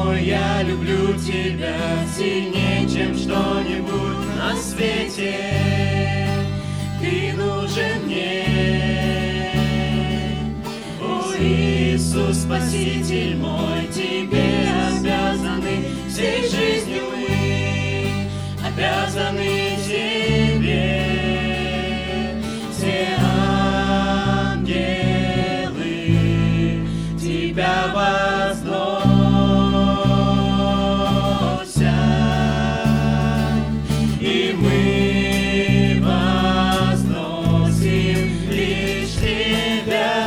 мой, я люблю тебя сильнее, чем что-нибудь на свете. Ты нужен мне, о Иисус, Спаситель мой, тебе обязаны всей жизнью мы, обязаны тебе. Все ангелы тебя возносят, и мы возносим лишь тебя,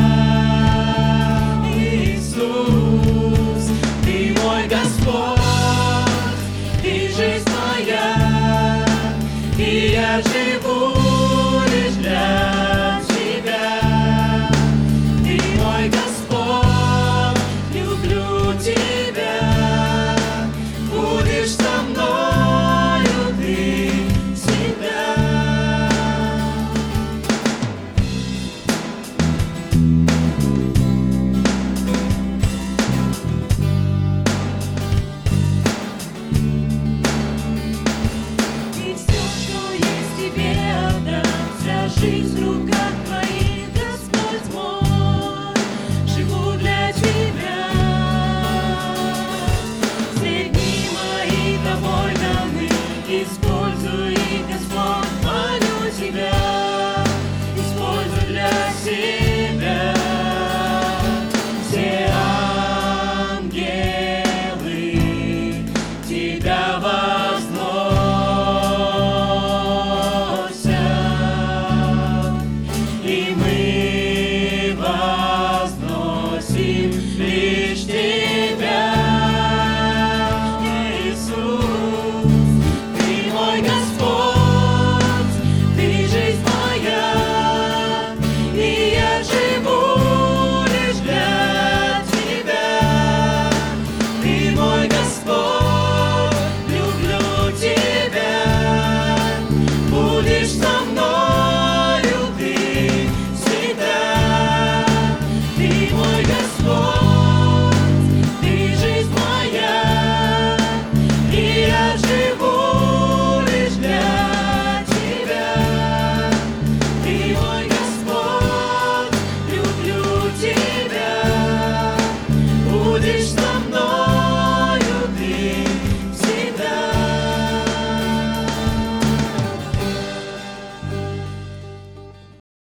Иисус. Ты мой Господь, ты жизнь моя, и я живу лишь для тебя. Ты мой Господь, люблю тебя, будешь со мною ты всегда. И все, что есть, тебе отдам, вся жизнь в руках